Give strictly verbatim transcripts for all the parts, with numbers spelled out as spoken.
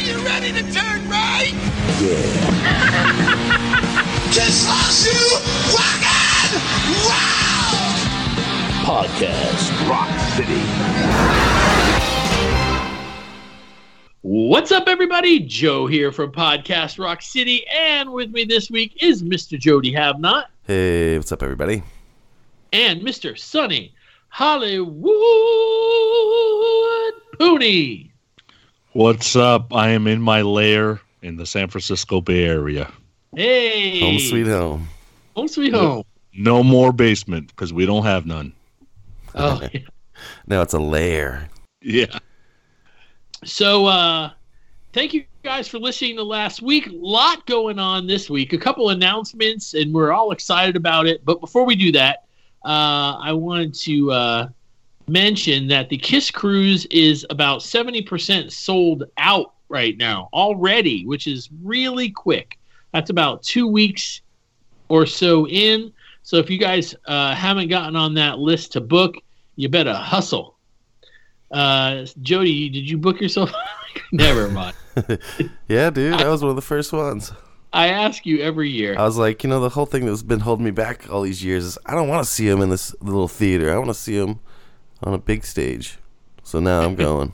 you ready to turn right? Yeah. Kiss loves you, rockin'! Wow! Podcast Rock City. What's up, everybody? Joe here from Podcast Rock City, and with me this week is Mister Jody Havnot. Hey, what's up, everybody? And Mister Sonny Hollywood Pooney. What's up? I am in my lair in the San Francisco Bay Area. Hey. Home sweet home. Home sweet home. No, no more basement because we don't have none. Oh, yeah. Now it's a lair. Yeah. So, uh, thank you guys for listening to last week. A lot going on this week. A couple announcements, and we're all excited about it. But before we do that, uh, I wanted to uh, mention that the KISS Cruise is about seventy percent sold out right now already, which is really quick. That's about two weeks or so in. So if you guys uh, haven't gotten on that list to book, you better hustle. Uh, Jody, did you book yourself? Never mind. Yeah, dude, that was one of the first ones. I ask you every year. I was like, you know, the whole thing that's been holding me back all these years is I don't want to see him in this little theater. I want to see him on a big stage. So now I'm going.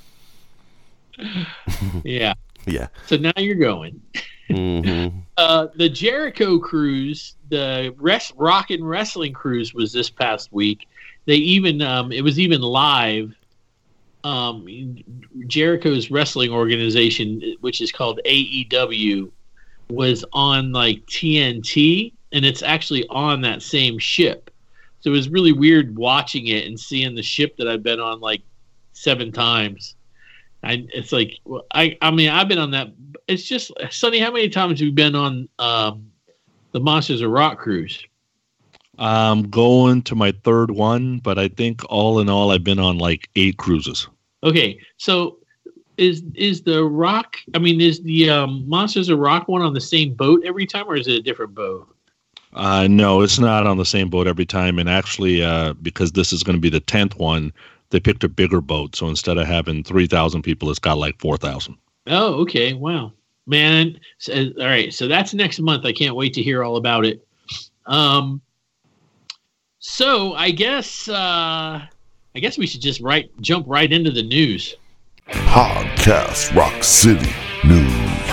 Yeah. Yeah. So now you're going. Mm-hmm. Uh, the Jericho cruise, the rest, rock and wrestling cruise was this past week. They even, um, it was even live. Um, Jericho's wrestling organization, which is called A E W, was on like T N T, and it's actually on that same ship. So it was really weird watching it and seeing the ship that I've been on like seven times. I, it's like, I, I mean, I've been on that. It's just, Sonny, how many times have you been on um, the Monsters of Rock cruise? I'm going to my third one, but I think all in all, I've been on like eight cruises. Okay, so is is the Rock, I mean, is the um, Monsters of Rock one on the same boat every time, or is it a different boat? Uh, no, it's not on the same boat every time. And actually, uh, because this is going to be the tenth one, they picked a bigger boat. So instead of having three thousand people, it's got like four thousand. Oh, okay. Wow. Man. So, all right. So that's next month. I can't wait to hear all about it. Um. So I guess uh, I guess we should just right jump right into the news. Podcast Rock City News.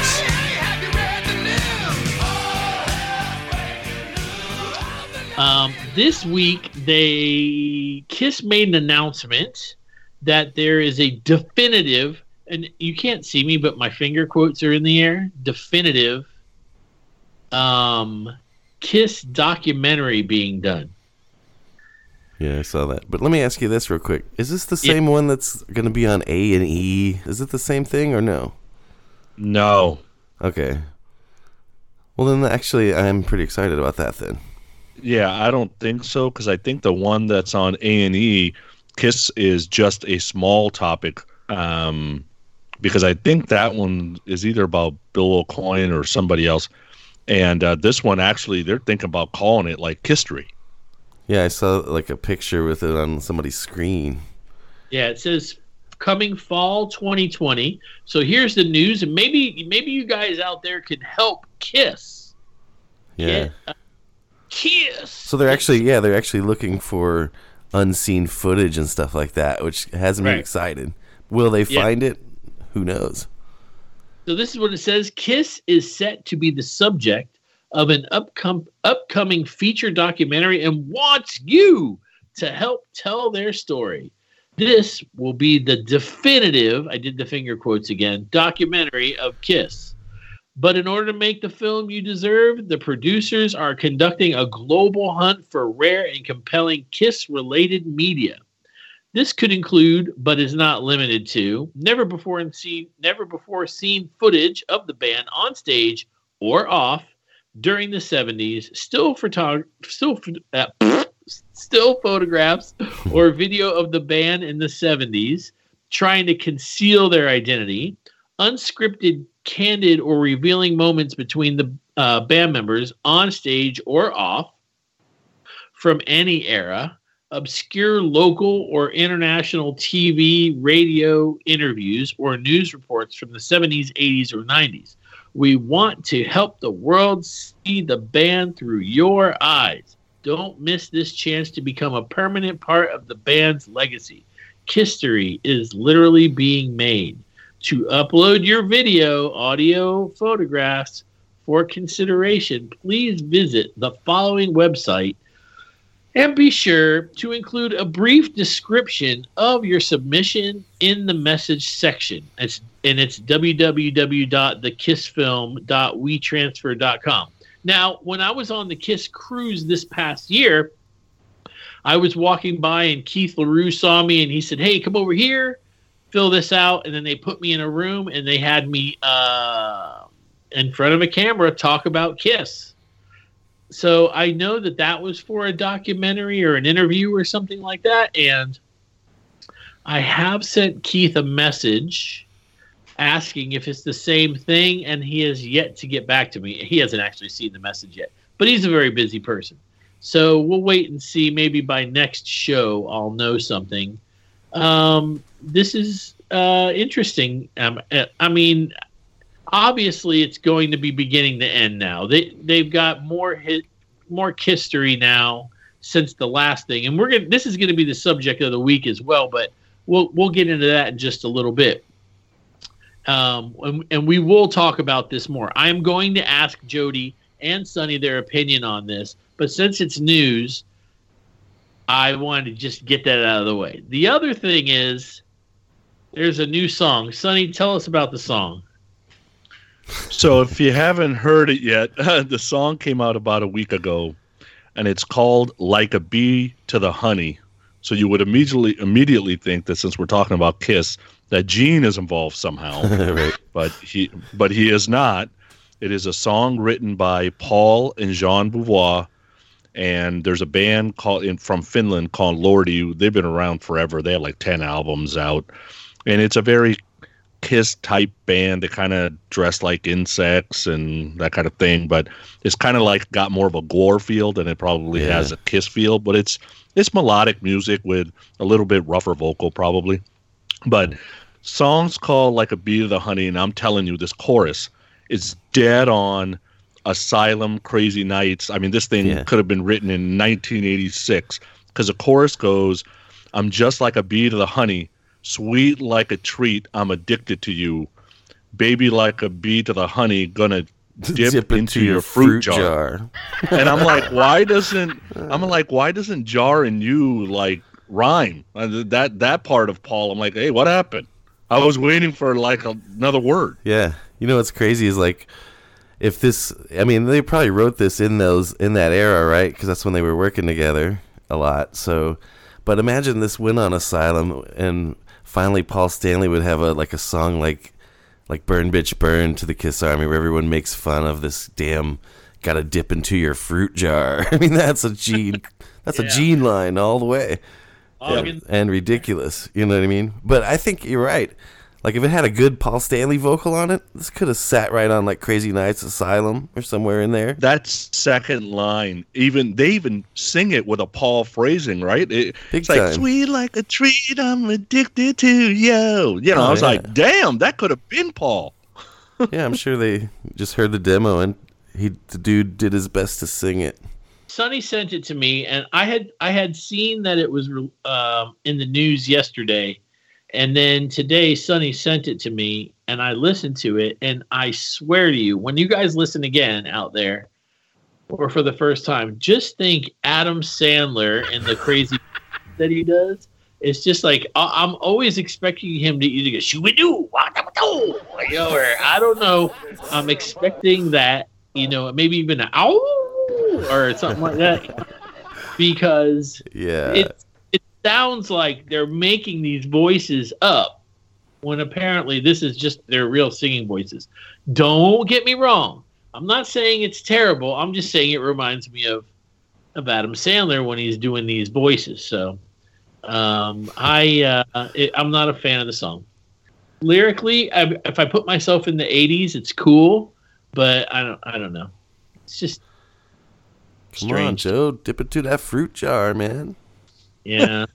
Um, this week, they KISS made an announcement that there is a definitive, and you can't see me, but my finger quotes are in the air. Definitive, um, KISS documentary being done. Yeah, I saw that. But let me ask you this real quick. Is this the same yeah. one that's going to be on A and E? Is it the same thing or no? No. Okay. Well, then actually, I'm pretty excited about that then. Yeah, I don't think so, because I think the one that's on A and E, KISS is just a small topic, um, because I think that one is either about Bill O'Coin or somebody else, and uh, this one actually they're thinking about calling it like History. Yeah, I saw like a picture with it on somebody's screen. Yeah, it says coming fall twenty twenty. So here's the news, and maybe maybe you guys out there can help KISS. Yeah. Get, uh, KISS. So they're actually, yeah, they're actually looking for unseen footage and stuff like that, which has me right. excited. Will they yeah. find it? Who knows? So this is what it says. KISS is set to be the subject of an upcom- upcoming feature documentary and wants you to help tell their story. This will be the definitive, I did the finger quotes again, documentary of KISS. But in order to make the film you deserve, the producers are conducting a global hunt for rare and compelling KISS-related media. This could include, but is not limited to, never before seen, never before seen footage of the band on stage or off during the seventies, still photog- still uh, still photographs or video of the band in the seventies, trying to conceal their identity, unscripted, candid, or revealing moments between the uh, band members on stage or off from any era, obscure local or international T V, radio interviews, or news reports from the seventies, eighties, or nineties. We want to help the world see the band through your eyes. Don't miss this chance to become a permanent part of the band's legacy. History is literally being made. To upload your video, audio, photographs for consideration, please visit the following website and be sure to include a brief description of your submission in the message section. It's, and it's w w w dot the kiss film dot we transfer dot com. Now, when I was on the KISS cruise this past year, I was walking by and Keith LaRue saw me and he said, hey, come over here, fill this out. And then they put me in a room and they had me uh, in front of a camera talk about KISS. So I know that that was for a documentary or an interview or something like that. And I have sent Keith a message asking if it's the same thing, and he has yet to get back to me. He hasn't actually seen the message yet, but he's a very busy person. So we'll wait and see. Maybe by next show, I'll know something. Um, this is uh, interesting. Um, I mean, obviously, it's going to be beginning to end now. They they've got more hit, more history now since the last thing, and we're gonna. This is going to be the subject of the week as well, but we'll we'll get into that in just a little bit. Um, and, and we will talk about this more. I am going to ask Jody and Sonny their opinion on this, but since it's news, I wanted to just get that out of the way. The other thing is, there's a new song. Sonny, tell us about the song. So if you haven't heard it yet, the song came out about a week ago, and it's called Like a Bee to the Honey. So you would immediately immediately think that since we're talking about KISS, that Gene is involved somehow. Right. But he but he is not. It is a song written by Paul and Jean Beauvoir, and there's a band called in from Finland called Lordi. They've been around forever. They have like ten albums out, and it's a very KISS type band. They kind of dress like insects and that kind of thing, but it's kind of like got more of a Gore feel than it probably Yeah. has a KISS feel. But it's it's melodic music with a little bit rougher vocal probably. But songs called Like a Bee to the Honey, and I'm telling you, this chorus is dead on Asylum, Crazy Nights. I mean, this thing Yeah. could have been written in nineteen eighty-six, because the chorus goes, I'm just like a bee to the honey, sweet like a treat, I'm addicted to you. Baby like a bee to the honey, gonna dip, Dip into, your fruit, jar. And I'm like, why doesn't I'm like, why doesn't jar and you like rhyme? Uh, That that part of Paul, I'm like, hey, what happened? I was waiting for like a, another word. Yeah. You know what's crazy is like, if this, I mean, they probably wrote this in those, in that era, right? Because that's when they were working together a lot. So, but imagine this went on Asylum, and finally Paul Stanley would have a, like a song like, like Burn Bitch Burn to the KISS Army, where everyone makes fun of this damn, gotta dip into your fruit jar. I mean, that's a Gene, that's Yeah. a Gene line all the way. Ogden. And, and ridiculous, you know what I mean? But I think you're right. Like, if it had a good Paul Stanley vocal on it, this could have sat right on like Crazy Nights, Asylum, or somewhere in there. That second line, even they even sing it with a Paul phrasing, right? It, Big it's like time. sweet like a treat, I'm addicted to you. You know, Oh, I was yeah. like, damn, that could have been Paul. Yeah, I'm sure they just heard the demo, and he, the dude, did his best to sing it. Sonny sent it to me, and I had I had seen that it was um, in the news yesterday, and then today Sonny sent it to me, and I listened to it, and I swear to you, when you guys listen again out there, or for the first time, just think Adam Sandler and the crazy that he does. It's just like I- I'm always expecting him to either go shoo-a-doo, wah-da-ba-doo, you know, or I don't know. I'm expecting that, you know, maybe even an ow or something like that, because Yeah. it it sounds like they're making these voices up when apparently this is just their real singing voices. Don't get me wrong. I'm not saying it's terrible. I'm just saying it reminds me of of Adam Sandler when he's doing these voices. So um, I uh, it, I'm not a fan of the song. Lyrically, I, if I put myself in the eighties, it's cool, but I don't I don't know. It's just Come on, strange. Joe. Dip into that fruit jar, man. Yeah.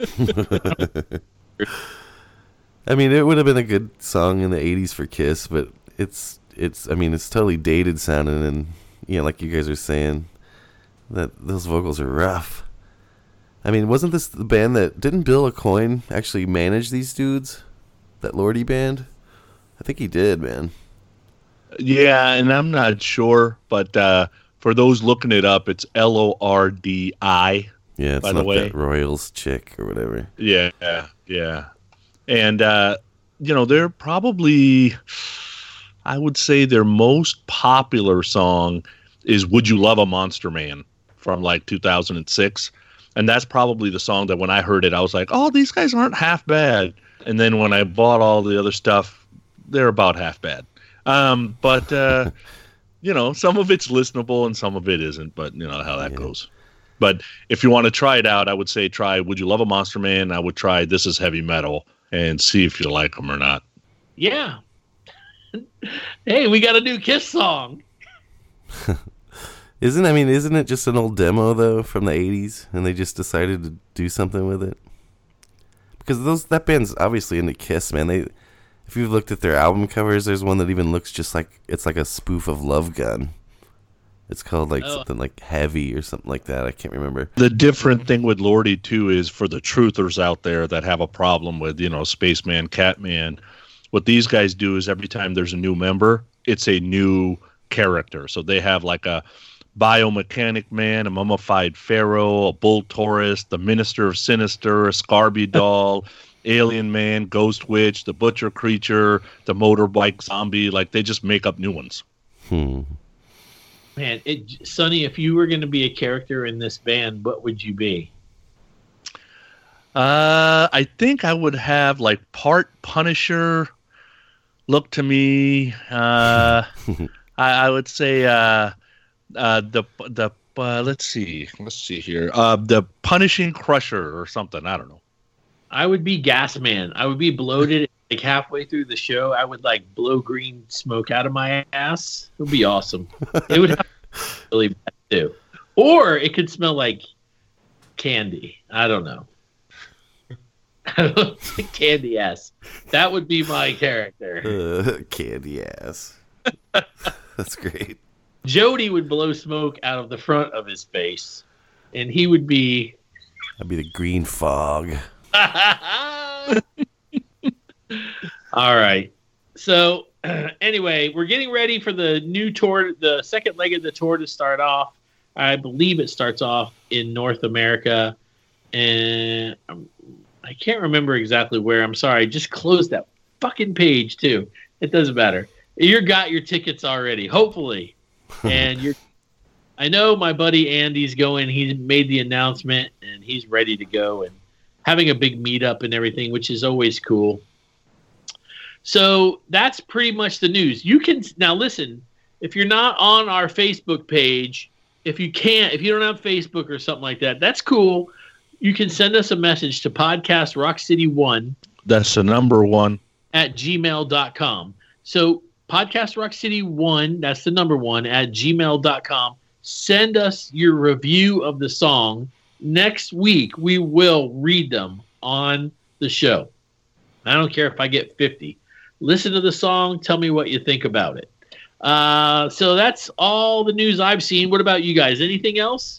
I mean, it would have been a good song in the eighties for Kiss, but it's it's. I mean, it's totally dated sounding, and you know, like you guys are saying, that those vocals are rough. I mean, wasn't this the band that didn't Bill Aucoin actually manage these dudes? That Lordy band? I think he did, man. Yeah, and I'm not sure, but uh, for those looking it up, it's L O R D I. Yeah, it's by not the way. that Royals chick or whatever. Yeah, yeah. And, uh, you know, they're probably, I would say their most popular song is Would You Love a Monster Man from like two thousand six. And that's probably the song that when I heard it, I was like, oh, these guys aren't half bad. And then when I bought all the other stuff, they're about half bad. Um, but, uh, you know, some of it's listenable and some of it isn't, but you know how that yeah. goes. But if you want to try it out, I would say try Would You Love a Monster Man? I would try This Is Heavy Metal and see if you like them or not. Yeah. Hey, we got a new Kiss song. Isn't I mean, isn't it just an old demo though from the eighties, and they just decided to do something with it? Because those that band's obviously into Kiss, man. They, if you've looked at their album covers, there's one that even looks just like it's like a spoof of Love Gun. It's called like oh. something like Heavy or something like that. I can't remember. The different thing with Lordy too is for the truthers out there that have a problem with, you know, Spaceman, Catman. What these guys do is every time there's a new member, it's a new character. So they have like a biomechanic man, a mummified pharaoh, a bull taurus, the minister of sinister, a Scarby doll, alien man, ghost witch, the butcher creature, the motorbike zombie. Like they just make up new ones. Hmm. Man, it, Sonny, if you were going to be a character in this band, what would you be? Uh, I think I would have like part Punisher. Look to me. Uh, I, I would say uh, uh, the the uh, let's see, let's see here. Uh, the Punishing Crusher or something. I don't know. I would be Gas Man. I would be bloated. Like halfway through the show, I would like blow green smoke out of my ass. It would be awesome. It would have really bad too, or it could smell like candy. I don't know. Candy ass. That would be my character. Uh, candy ass. That's great. Jody would blow smoke out of the front of his face, and he would be. I'd be the green fog. All right. So uh, anyway, we're getting ready for the new tour, the second leg of the tour to start off. I believe it starts off in North America, and I'm, I can't remember exactly where. I'm sorry. I just closed that fucking page too. It doesn't matter. You got your tickets already, hopefully. And you're I know my buddy Andy's going. He made the announcement, and he's ready to go and having a big meetup and everything, which is always cool. So that's pretty much the news. You can now listen. If you're not on our Facebook page, if you can't, if you don't have Facebook or something like that, that's cool. You can send us a message to podcast rock city one. That's the number one at gmail dot com. So podcast rock city one, that's the number one at gmail dot com. Send us your review of the song. Next week, we will read them on the show. I don't care if I get fifty. Listen to the song. Tell me what you think about it. Uh, so that's all the news I've seen. What about you guys? Anything else?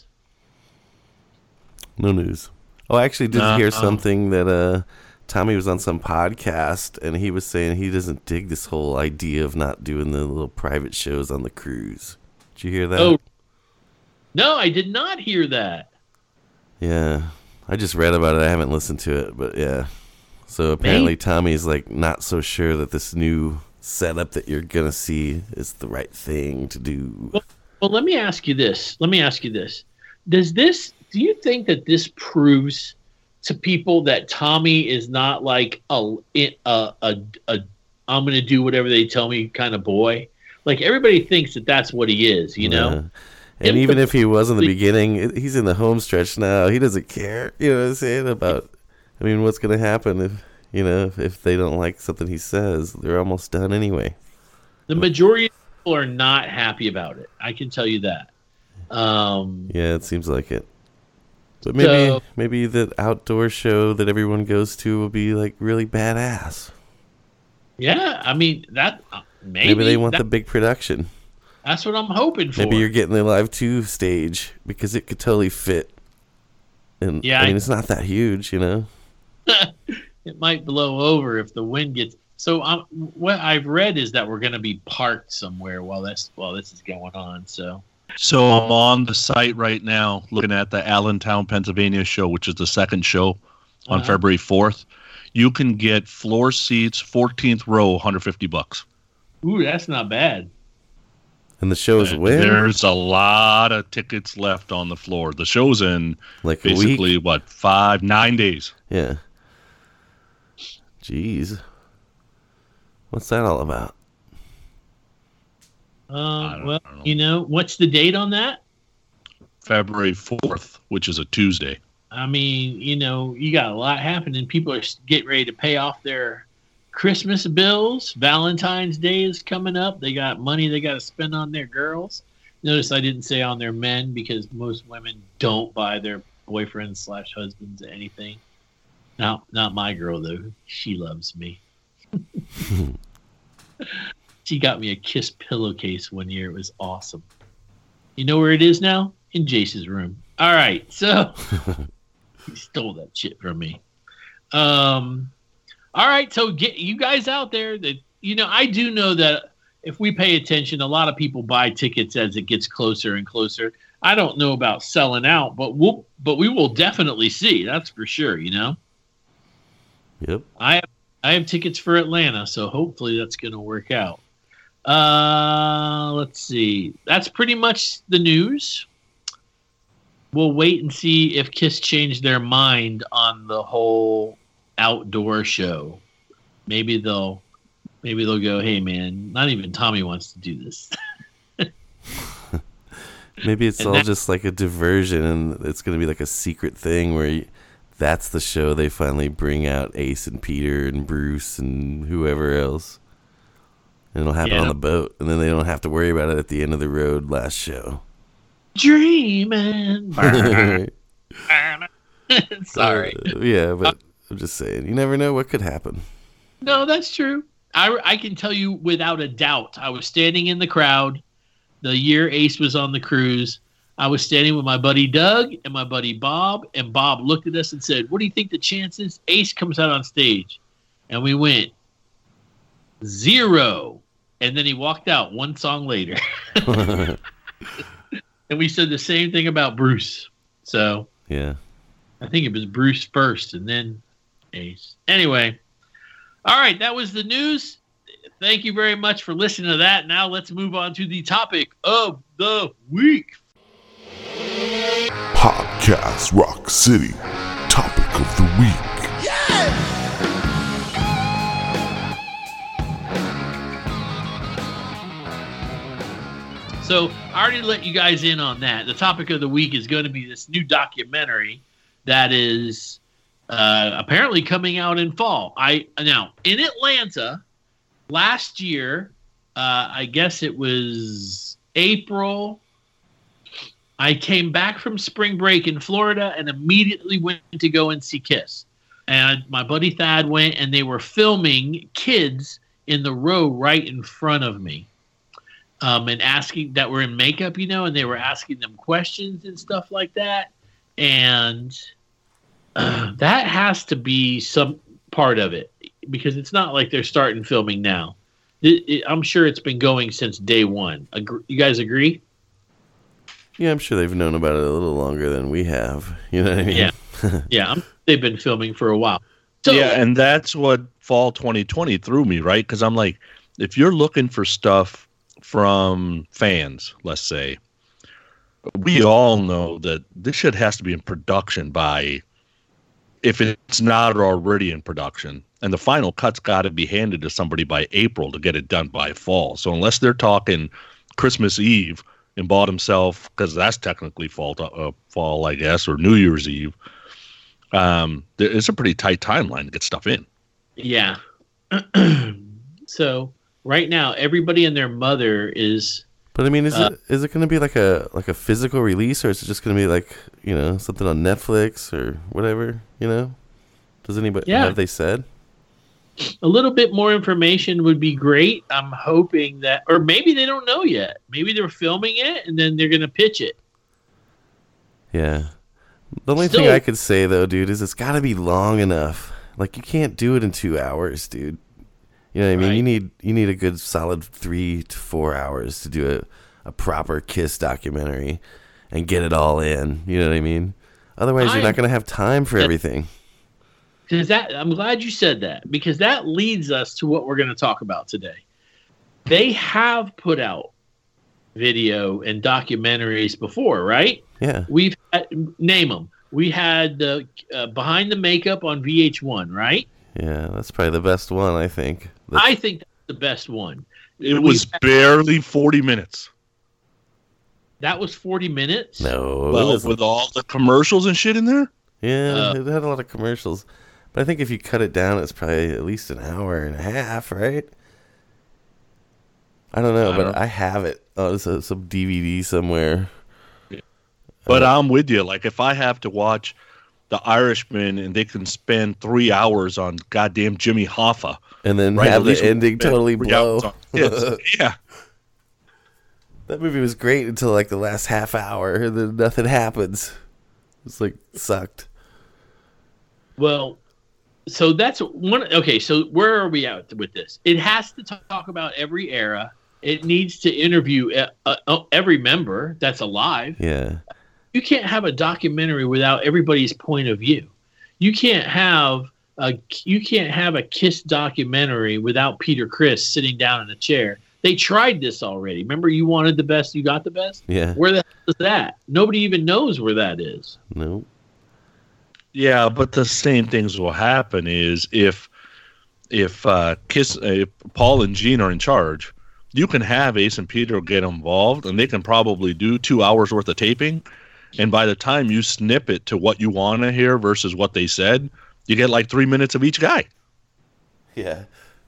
No news. Oh, I actually did uh, hear uh, something that uh, Tommy was on some podcast, and he was saying he doesn't dig this whole idea of not doing the little private shows on the cruise. Did you hear that? Oh, no, I did not hear that. Yeah, I just read about it. I haven't listened to it, but yeah. So apparently Maybe. Tommy's like not so sure that this new setup that you're gonna see is the right thing to do. Well, well, let me ask you this. Let me ask you this. Does this? Do you think that this proves to people that Tommy is not like a a a, a, a I'm gonna do whatever they tell me kind of boy? Like everybody thinks that that's what he is, you know. Yeah. And even if he was in the beginning, he's in the home stretch now. He doesn't care. You know what I'm saying? About, I mean, what's going to happen if, you know, if, if they don't like something he says? They're almost done anyway. The majority of people are not happy about it. I can tell you that. Um, yeah, it seems like it. But maybe So- maybe the outdoor show that everyone goes to will be like really badass. Yeah, I mean that. Uh, maybe, Maybe they want that- the big production. That's what I'm hoping for. Maybe you're getting the Live two stage because it could totally fit. And Yeah, I mean I- it's not that huge, you know. It might blow over if the wind gets. So um, what I've read is that we're going to be parked somewhere while this while this is going on. So So I'm on the site right now looking at the Allentown, Pennsylvania show, which is the second show on Uh-huh. February fourth. You can get floor seats, fourteenth row, one hundred fifty bucks. ooh, that's not bad. And the show is And when? There's a lot of tickets left on the floor. The show's in Like a week? basically, what, five, nine days. Yeah. Jeez. What's that all about? Um, don't- well, I don't know. you know, what's the date on that? February fourth, which is a Tuesday. I mean, you know, you got a lot happening. People are getting ready to pay off their Christmas bills. Valentine's Day is coming up. They got money they got to spend on their girls. Notice I didn't say on their men because most women don't buy their boyfriends slash husbands anything. Not, not my girl though. She loves me. She got me a Kiss pillowcase one year. It was awesome. You know where it is now? In Jace's room. All right, so he stole that shit from me. Um, all right, so get you guys out there. That you know, I do know that if we pay attention, a lot of people buy tickets as it gets closer and closer. I don't know about selling out, but we'll, but we will definitely see. That's for sure. You know, Yep. I have, I have tickets for Atlanta, so hopefully that's going to work out. Uh, let's see. That's pretty much the news. We'll wait and see if Kiss changed their mind on the whole outdoor show. Maybe they'll, maybe they'll go, "Hey, man, not even Tommy wants to do this." Maybe it's And all that- just like a diversion, and it's going to be like a secret thing where you, that's the show they finally bring out Ace and Peter and Bruce and whoever else. And it'll happen Yeah. on the boat, and then they don't have to worry about it at the end of the road last show. Dreaming. Sorry. Uh, yeah, but I'm just saying, you never know what could happen. No, that's true. I, I can tell you without a doubt. I was standing in the crowd the year Ace was on the cruise. I was standing with my buddy Doug and my buddy Bob, and Bob looked at us and said, "What do you think the chances Ace comes out on stage?" And we went, zero. And then he walked out one song later. And we said the same thing about Bruce. So Yeah. I think it was Bruce first and then Ace. Anyway, all right, that was the news. Thank you very much for listening to that. Now let's move on to the topic of the week. Podcast Rock City. Topic of the week. So I already let you guys in on that. The topic of the week is going to be this new documentary that is uh, apparently coming out in fall. I now in Atlanta last year. Uh, I guess it was April. I came back from spring break in Florida and immediately went to go and see Kiss. And my buddy Thad went, and they were filming kids in the row right in front of me. Um, and asking that were in makeup, you know, and they were asking them questions and stuff like that. And uh, that has to be some part of it because it's not like they're starting filming now. It, it, I'm sure it's been going since day one. Agre- you guys agree? Yeah, I'm sure they've known about it a little longer than we have. You know what I mean? Yeah. Yeah, I'm, they've been filming for a while. So, Yeah, and that's what fall twenty twenty threw me, right? Because I'm like, if you're looking for stuff from fans, let's say, we all know that this shit has to be in production by, if it's not already in production, and the final cut's got to be handed to somebody by April to get it done by fall. So unless they're talking Christmas Eve and bought himself, because that's technically fall, uh, fall, I guess, or New Year's Eve, um, there- it's a pretty tight timeline to get stuff in. yeah. So right now, everybody and their mother is But I mean, is Uh, it is it going to be like a like a physical release, or is it just going to be like, you know, something on Netflix or whatever? You know, does anybody Yeah. have they said? A little bit more information would be great. I'm hoping that, or maybe they don't know yet. Maybe they're filming it and then they're going to pitch it. Yeah. The only Still- thing I could say though, dude, is it's got to be long enough. Like you can't do it in two hours, dude. You know what I mean? Right. You need you need a good solid three to four hours to do a, a proper Kiss documentary and get it all in. You know what I mean? Otherwise, you're I- not going to have time for everything. Because that, I'm glad you said that, because that leads us to what we're going to talk about today. They have put out video and documentaries before, right? Yeah. We've had, name them. We had uh, uh, Behind the Makeup on V H one, right? Yeah, that's probably the best one, I think. The- I think that's the best one. It We've was had- barely forty minutes. that was forty minutes. no, it Well, was- with all the commercials and shit in there. yeah, uh, it had a lot of commercials. But I think if you cut it down, it's probably at least an hour and a half, right? I don't know, I but don't- I have it. Oh, it's a, some D V D somewhere. But I'm with you. Like, if I have to watch The Irishman and they can spend three hours on goddamn Jimmy Hoffa, And then right? have at least the we ending spend totally three blow. hours on Kiss. Yeah. That movie was great until like the last half hour, and then nothing happens. It's like sucked. Well, so that's one. Okay, so where are we at with this? It has to talk about every era. It needs to interview uh, uh, every member that's alive. Yeah. You can't have a documentary without everybody's point of view. You can't have a you can't have a Kiss documentary without Peter Criss sitting down in a chair. They tried this already. Remember, you wanted the best, you got the best. Yeah. Where the hell is that? Nobody even knows where that is. No. Yeah, but the same things will happen is if if uh, Kiss, uh, Paul and Gene are in charge, you can have Ace and Peter get involved, and they can probably do two hours worth of taping. And by the time you snip it to what you want to hear versus what they said, you get like three minutes of each guy. Yeah.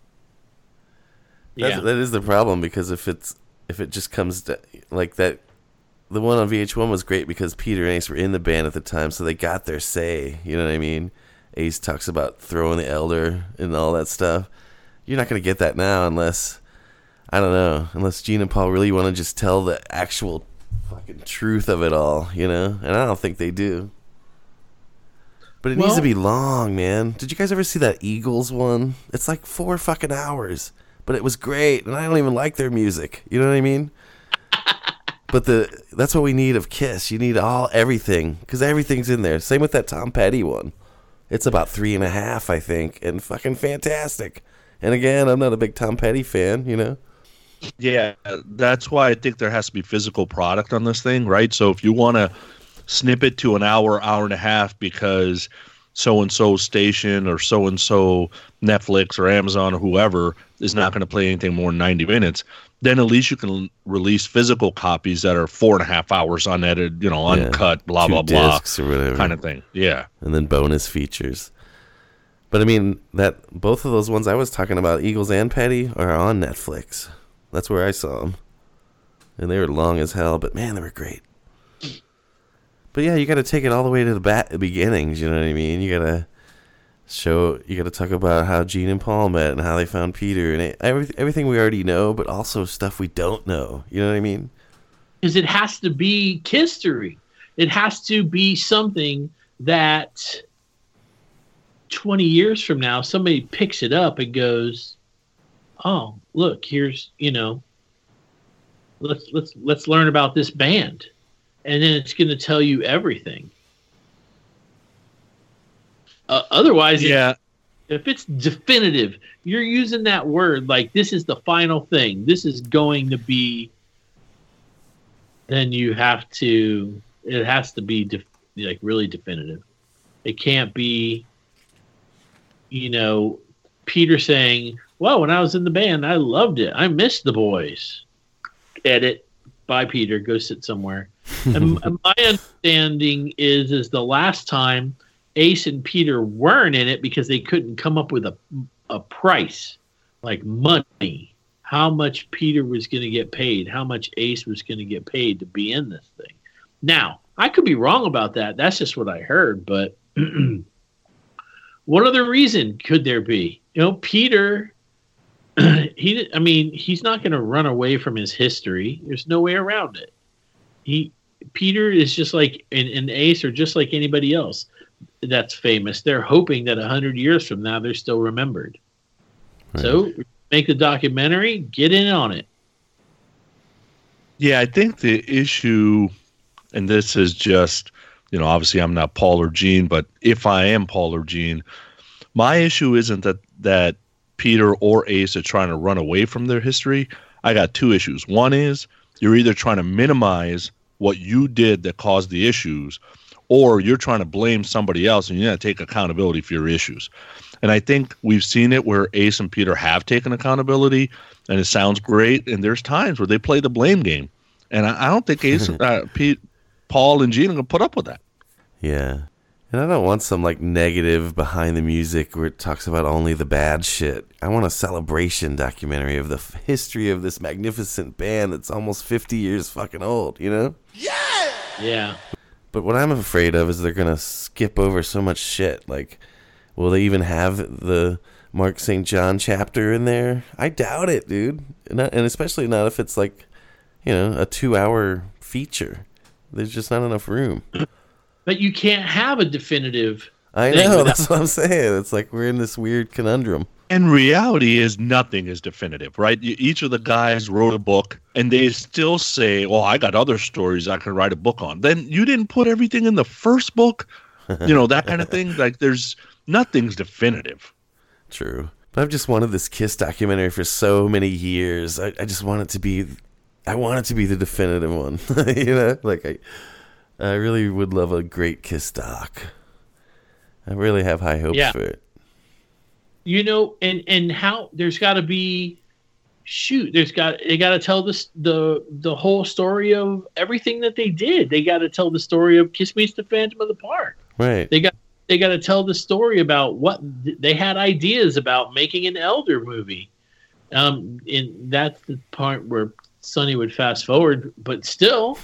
That's, Yeah. That is the problem, because if it's if it just comes to, like that, the one on V H one was great because Peter and Ace were in the band at the time, so they got their say. You know what I mean? Ace talks about throwing the elder and all that stuff. You're not going to get that now unless, I don't know, unless Gene and Paul really want to just tell the actual fucking truth of it all, you know? And I don't think they do. But it needs to Well- be long, man. Did you guys ever see that Eagles one? It's like four fucking hours. But it was great, and I don't even like their music. You know what I mean? But the that's what we need of Kiss. You need all everything, because everything's in there. Same with that Tom Petty one. It's about three and a half, I think, and fucking fantastic. And again, I'm not a big Tom Petty fan, you know? Yeah, that's why I think there has to be physical product on this thing, right? So if you want to snip it to an hour, hour and a half because so-and-so station or so-and-so Netflix or Amazon or whoever is not going to play anything more than ninety minutes, then at least you can release physical copies that are four and a half hours unedited, you know, Yeah, uncut, blah, two blah, blah, discs or whatever. kind of thing. Yeah. And then bonus features. But I mean, that both of those ones I was talking about, Eagles and Petty, are on Netflix. That's where I saw them. And they were long as hell, but man, they were great. But yeah, you got to take it all the way to the bat- beginnings, you know what I mean? You got to show, you got to talk about how Gene and Paul met and how they found Peter and every, everything we already know, but also stuff we don't know. You know what I mean? Because it has to be history. It has to be something that twenty years from now, somebody picks it up and goes, "Oh, look, here's, you know, let's let's let's learn about this band," and then it's going to tell you everything. Uh, otherwise, it- Yeah. if it's definitive, you're using that word like this is the final thing. This is going to be. Then you have to. It has to be def, like really definitive. It can't be. You know, Peter saying, "Well, when I was in the band, I loved it. I missed the boys." Edit. Bye, Peter. Go sit somewhere. and, and my understanding is, is the last time Ace and Peter weren't in it because they couldn't come up with a a price, like money, how much Peter was going to get paid, how much Ace was going to get paid to be in this thing. Now, I could be wrong about that. That's just what I heard. But what other reason could there be? You know, Peter, he, I mean, he's not going to run away from his history. There's no way around it. He, Peter is just like, and, and Ace are just like anybody else that's famous. They're hoping that a hundred years from now, they're still remembered. Right. So make the documentary, get in on it. Yeah, I think the issue, and this is just, you know, obviously I'm not Paul or Gene, but if I am Paul or Gene, my issue isn't that, that Peter or Ace are trying to run away from their history. I got two issues. One is you're either trying to minimize what you did that caused the issues, or you're trying to blame somebody else and you're going to take accountability for your issues. And I think we've seen it where Ace and Peter have taken accountability, and it sounds great. And there's times where they play the blame game. And I, I don't think Ace, uh, Pete, Paul and Gene are going to put up with that. Yeah. And I don't want some like negative behind the music where it talks about only the bad shit. I want a celebration documentary of the f- history of this magnificent band that's almost fifty years fucking old, you know? Yeah! Yeah. But what I'm afraid of is they're going to skip over so much shit. Like, will they even have the Mark Saint John chapter in there? I doubt it, dude. And, not, and especially not if it's like, you know, a two-hour feature. There's just not enough room. But you can't have a definitive. I thing know, without- that's what I'm saying. It's like we're in this weird conundrum. And reality is nothing is definitive, right? You- Each of the guys wrote a book, and they still say, well, I got other stories I can write a book on. Then you didn't put everything in the first book, you know, that kind of thing. Like, there's nothing's definitive. True. But I've just wanted this Kiss documentary for so many years. I, I just want it to be, I want it to be the definitive one. You know, like I, I really would love a great Kiss doc. I really have high hopes Yeah. for it. You know, and and how there's got to be, shoot, there's got they got to tell this the the whole story of everything that they did. They got to tell the story of Kiss Meets the Phantom of the Park. Right. They got they got to tell the story about what they had ideas about making an Elder movie. Um, and that's the part where Sonny would fast forward, but still.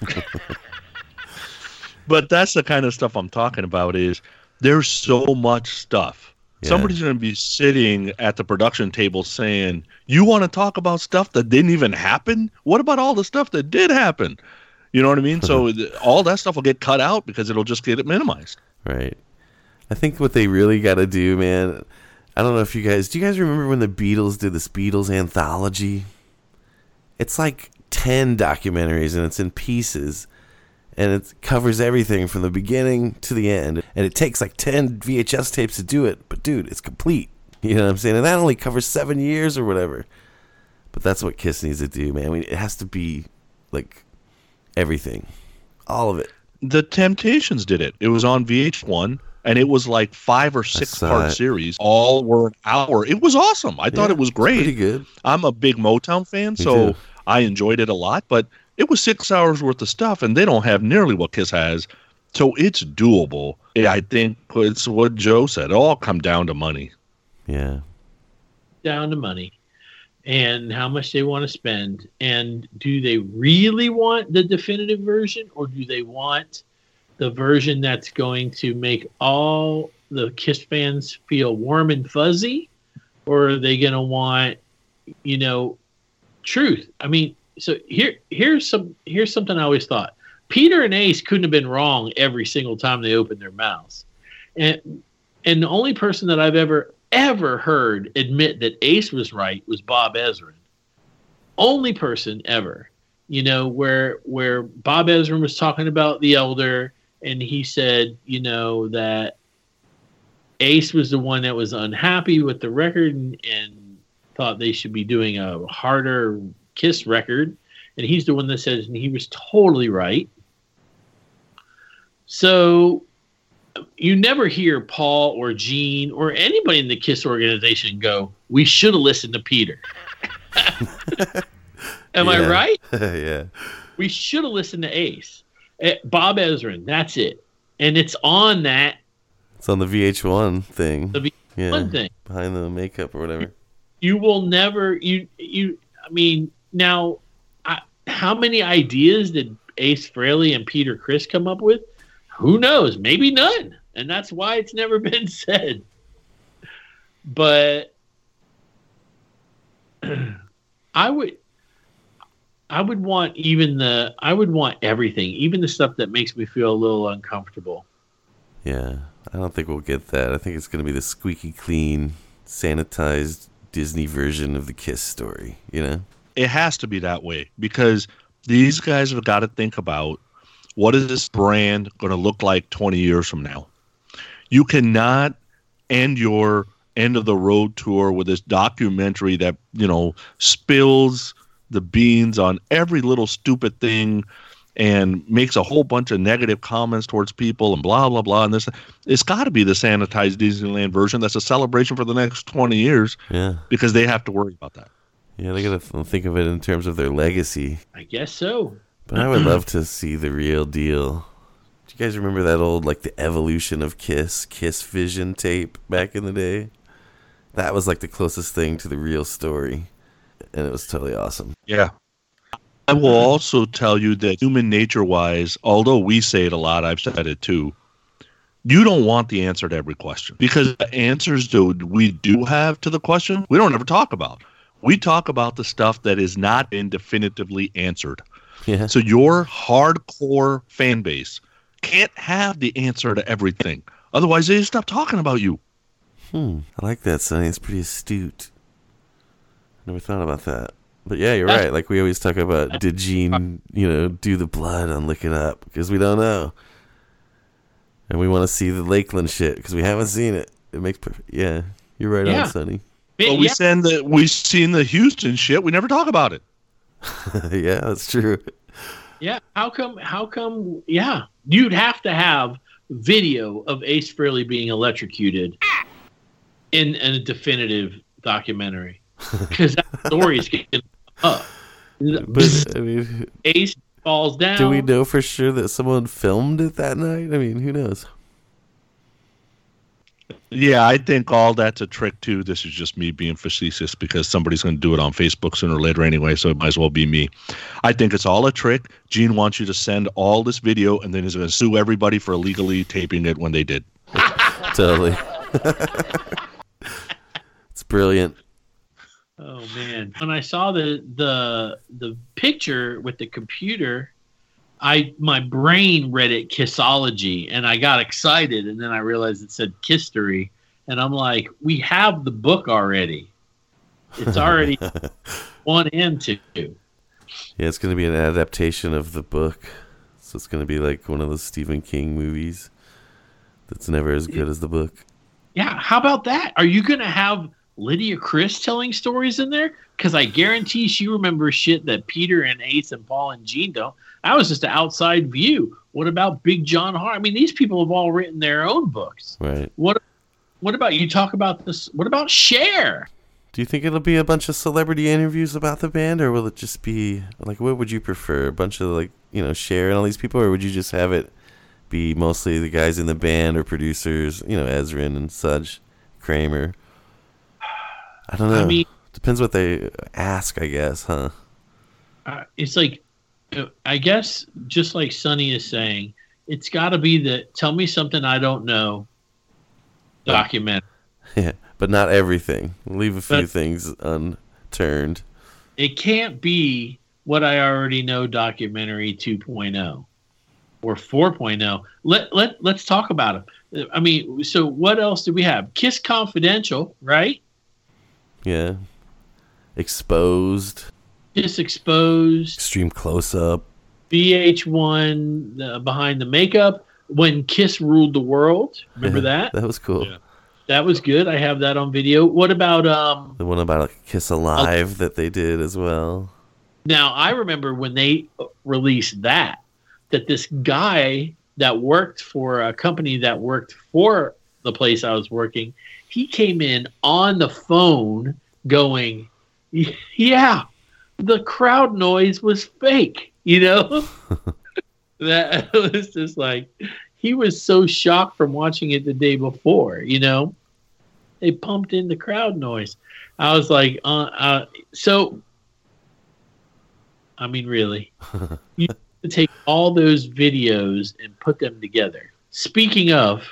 But that's the kind of stuff I'm talking about is there's so much stuff. Yeah. Somebody's going to be sitting at the production table saying, you want to talk about stuff that didn't even happen? What about all the stuff that did happen? You know what I mean? So th- all that stuff will get cut out because it'll just get it minimized. Right. I think what they really got to do, man, I don't know if you guys, do you guys remember when the Beatles did this Beatles anthology? It's like ten documentaries and it's in pieces. And it covers everything from the beginning to the end. And it takes like ten V H S tapes to do it. But, dude, it's complete. You know what I'm saying? And that only covers seven years or whatever. But that's what Kiss needs to do, man. I mean, it has to be, like, everything. All of it. The Temptations did it. It was on V H one, and it was like five or six saw part it. series. All were an hour. It was awesome. I thought Yeah, it was it's great. pretty good. I'm a big Motown fan, Me so too. I enjoyed it a lot. But it was six hours worth of stuff, and they don't have nearly what Kiss has. So it's doable. Yeah, I think it's what Joe said. It all come down to money. Yeah. Down to money and how much they want to spend. And do they really want the definitive version, or do they want the version that's going to make all the Kiss fans feel warm and fuzzy? Or are they going to want, you know, truth? I mean, so here, here's some, here's something I always thought. Peter and Ace couldn't have been wrong every single time they opened their mouths. And, and the only person that I've ever, ever heard admit that Ace was right was Bob Ezrin. Only person ever, you know, where, where Bob Ezrin was talking about the Elder, and he said, you know, that Ace was the one that was unhappy with the record and, and thought they should be doing a harder Kiss record. And he's the one that says, and he was totally right. So you never hear Paul or Gene or anybody in the Kiss organization go, we should have listened to Peter. Am I Yeah. right? Yeah. We should have listened to Ace. Eh, Bob Ezrin, that's it. And it's on that It's on the V H one thing. The V H yeah. one thing. Behind the makeup or whatever. you will never you you. I mean, now, I, how many ideas did Ace Frehley and Peter Criss come up with? Who knows? Maybe none, and that's why it's never been said. But I would, I would want even the, I would want everything, even the stuff that makes me feel a little uncomfortable. Yeah, I don't think we'll get that. I think it's going to be the squeaky clean, sanitized Disney version of the Kiss story, you know? It has to be that way because these guys have got to think about what is this brand going to look like twenty years from now. You cannot end your end of the road tour with this documentary that, you know, spills the beans on every little stupid thing and makes a whole bunch of negative comments towards people and blah, blah, blah. And this, it's got to be the sanitized Disneyland version. That's a celebration for the next twenty years. Yeah. Because they have to worry about that. Yeah, they got to think of it in terms of their legacy. I guess so. But I would love to see the real deal. Do you guys remember that old, like, the evolution of Kiss, Kiss Vision tape back in the day? That was, like, the closest thing to the real story. And it was totally awesome. Yeah. I will also tell you that human nature-wise, although we say it a lot, I've said it too, you don't want the answer to every question. Because the answers that we do have to the question, we don't ever talk about. We talk about the stuff that has not been definitively answered. Yeah. So your hardcore fan base can't have the answer to everything. Otherwise, they stop talking about you. Hmm. I like that, Sonny. It's pretty astute. Never thought about that. But yeah, you're right. Like we always talk about, did Gene, you know, do the blood on Lick It Up? Because we don't know. And we want to see the Lakeland shit because we haven't seen it. It makes perfect. Yeah, you're right Yeah. on, Sonny. Well, we Yeah. send the we seen the Houston shit. We never talk about it. Yeah, that's true. Yeah, how come? How come? Yeah, you'd have to have video of Ace Frehley being electrocuted in, in a definitive documentary because that story is getting up. But I mean, Ace falls down. do we know for sure that someone filmed it that night? I mean, who knows? Yeah, I think all that's a trick too. This is just me being facetious because somebody's going to do it on Facebook sooner or later anyway, so it might as well be me. I think it's all a trick. Gene wants you to send all this video and then he's going to sue everybody for illegally taping it when they did. Totally. It's brilliant. Oh man! When I saw the the the picture with the computer, I my brain read it Kissology, and I got excited, and then I realized it said Kisstory, and I'm like, we have the book already. It's already one and two. Yeah, it's going to be an adaptation of the book, so it's going to be like one of those Stephen King movies that's never as good as the book. Yeah, how about that? Are you going to have Lydia Criss telling stories in there? Because I guarantee she remembers shit that Peter and Ace and Paul and Gene don't. That was just an outside view. What about Big John Hart? I mean, these people have all written their own books. Right. What What about you talk about this? What about Cher? Do you think it'll be a bunch of celebrity interviews about the band, or will it just be, like, what would you prefer? A bunch of, like, you know, Cher and all these people, or would you just have it be mostly the guys in the band or producers, you know, Ezrin and such, Kramer? I don't know. I mean, depends what they ask, I guess, huh? uh, it's like, uh, I guess, just like Sonny is saying, it's got to be the tell me something I don't know documentary. Yeah, but not everything. Leave a few But- things unturned. It can't be what I already know documentary two point oh or four point oh. Let, let, let's talk about it. I mean, so what else do we have? Kiss Confidential, right? Yeah. Exposed. Kiss Exposed, Extreme close-up. V H one, uh, Behind the Makeup, When Kiss Ruled the World. Remember that? That was cool. Yeah. That was good. I have that on video. What about um The one about like, Kiss Alive that they did as well. now I remember when they released that that this guy that worked for a company that worked for the place I was working, he came in on the phone going, "Yeah, the crowd noise was fake," you know? That was just like he was so shocked from watching it the day before, you know? They pumped in the crowd noise. I was like, uh, uh, so, I mean, really, you have to take all those videos and put them together. Speaking of,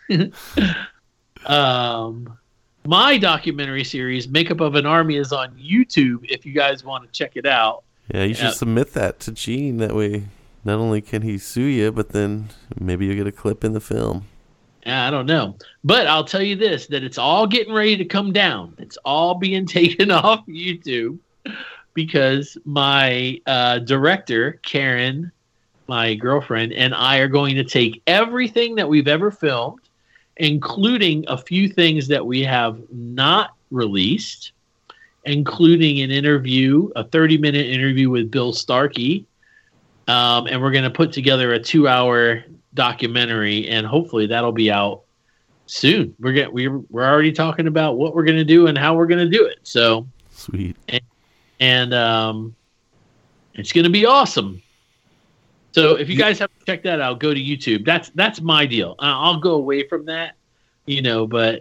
um, my documentary series, Makeup of an Army, is on YouTube if you guys want to check it out. Yeah, you should Uh, submit that to Gene. That way, not only can he sue you, but then maybe you'll get a clip in the film. I don't know. But I'll tell you this, that it's all getting ready to come down. It's all being taken off YouTube because my uh, director, Karen, my girlfriend, and I are going to take everything that we've ever filmed, including a few things that we have not released, including an interview, a thirty-minute interview with Bill Starkey, um, and we're going to put together a two-hour documentary, and hopefully that'll be out soon. We're get we're we're already talking about what we're going to do and how we're going to do it. So Sweet. and, and um, it's going to be awesome. So if you guys have to check that out, go to YouTube. That's that's my deal. I- I'll go away from that, you know, but